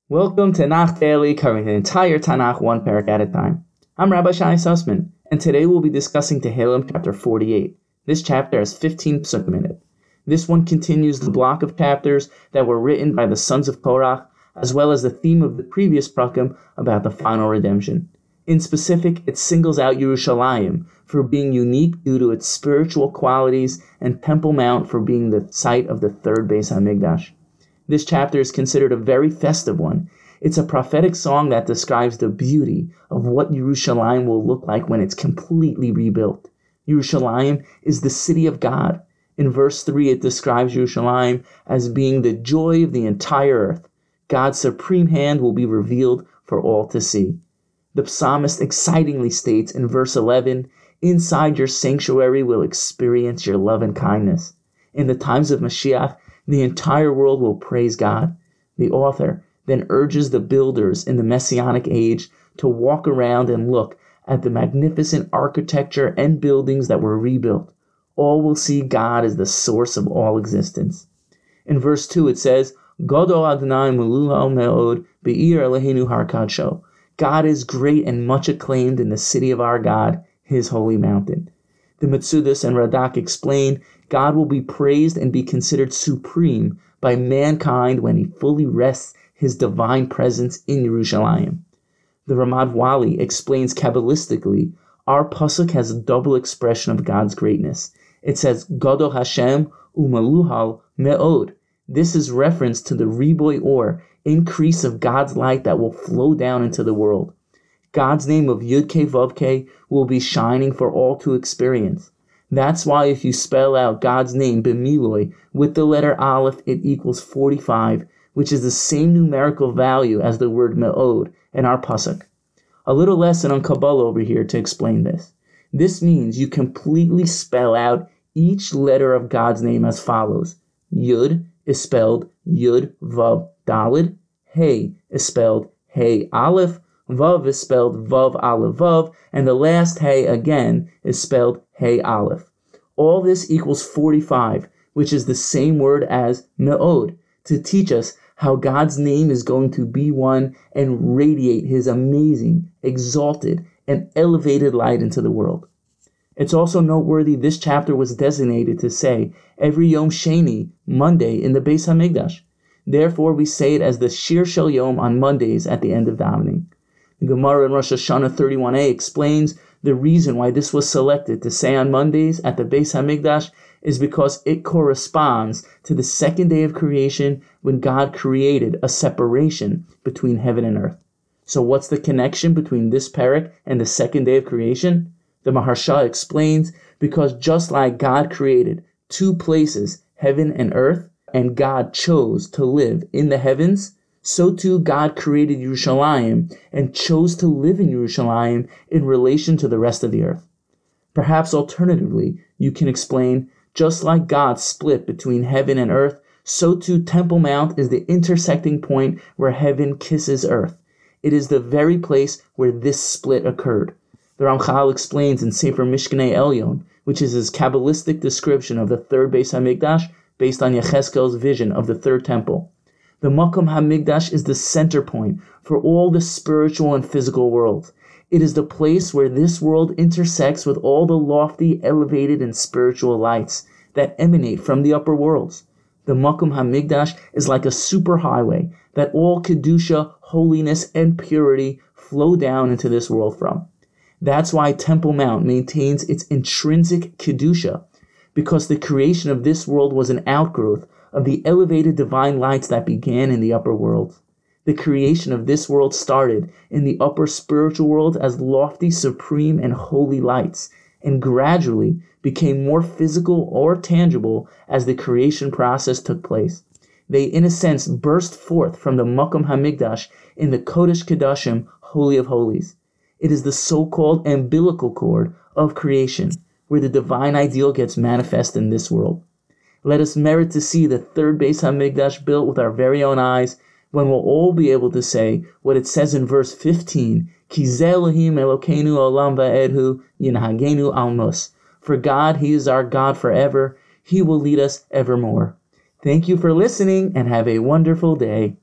Welcome to Tanakh Daily, covering the entire Tanakh one parak at a time. I'm Rabbi Shai Sussman, and today we'll be discussing Tehillim chapter 48. This chapter has 15 psukim in it. This one continues the block of chapters that were written by the sons of Korach, as well as the theme of the previous prakim about the final redemption. In specific, it singles out Yerushalayim for being unique due to its spiritual qualities, and Temple Mount for being the site of the third Beis HaMikdash. This chapter is considered a very festive one. It's a prophetic song that describes the beauty of what Yerushalayim will look like when it's completely rebuilt. Yerushalayim is the city of God. In verse 3, it describes Yerushalayim as being the joy of the entire earth. God's supreme hand will be revealed for all to see. The psalmist excitingly states in verse 11, "Inside your sanctuary will experience your love and kindness." In the times of Mashiach, the entire world will praise God. The author then urges the builders in the Messianic age to walk around and look at the magnificent architecture and buildings that were rebuilt. All will see God as the source of all existence. In verse 2 it says, "Gadol Adonai meluhal me'od be'ir Eloheinu har kadsho." God is great and much acclaimed in the city of our God, his holy mountain. The Metzudas and Radak explain God will be praised and be considered supreme by mankind when he fully rests his divine presence in Yerushalayim. The Ramad Wali explains Kabbalistically, our pasuk has a double expression of God's greatness. It says, Gadol Hashem u'meluhal me'od. This is reference to the riboy or increase of God's light that will flow down into the world. God's name of Yud-Kei Vav-Kei will be shining for all to experience. That's why if you spell out God's name, B'miloi, with the letter Aleph, it equals 45, which is the same numerical value as the word Me'od in our pasuk. A little lesson on Kabbalah over here to explain this. This means you completely spell out each letter of God's name as follows. Yud is spelled Yud Vav Daled. Hey is spelled Hey Aleph. Vav is spelled Vav Aleph Vav, and the last Hey again is spelled Hey Aleph. All this equals 45, which is the same word as Me'od, to teach us how God's name is going to be one and radiate his amazing, exalted, and elevated light into the world. It's also noteworthy this chapter was designated to say every Yom Sheni, Monday, in the Beis HaMikdash. Therefore, we say it as the Shir Shel Yom on Mondays at the end of davening. The Gemara in Rosh Hashanah 31a explains the reason why this was selected to say on Mondays at the Beis HaMikdash is because it corresponds to the second day of creation when God created a separation between heaven and earth. So what's the connection between this parak and the second day of creation? The Maharsha explains because just like God created two places, heaven and earth, and God chose to live in the heavens, so too God created Yerushalayim and chose to live in Yerushalayim in relation to the rest of the earth. Perhaps alternatively, you can explain, just like God split between heaven and earth, so too Temple Mount is the intersecting point where heaven kisses earth. It is the very place where this split occurred. The Ramchal explains in Sefer Mishkanei Elyon, which is his Kabbalistic description of the third Beis HaMikdash based on Yechezkel's vision of the third temple. The Makom HaMikdash is the center point for all the spiritual and physical worlds. It is the place where this world intersects with all the lofty, elevated, and spiritual lights that emanate from the upper worlds. The Makom HaMikdash is like a superhighway that all Kedusha, holiness, and purity flow down into this world from. That's why Temple Mount maintains its intrinsic Kedusha, because the creation of this world was an outgrowth of the elevated divine lights that began in the upper world. The creation of this world started in the upper spiritual world as lofty, supreme, and holy lights, and gradually became more physical or tangible as the creation process took place. They, in a sense, burst forth from the Makom HaMikdash in the Kodesh Kodashim, Holy of Holies. It is the so-called umbilical cord of creation, where the divine ideal gets manifest in this world. Let us merit to see the third Beis HaMikdash built with our very own eyes, when we'll all be able to say what it says in verse 15, Ki zeh Elohim Elokeinu olam va'edhu yinhagenu almos. For God, he is our God forever. He will lead us evermore. Thank you for listening and have a wonderful day.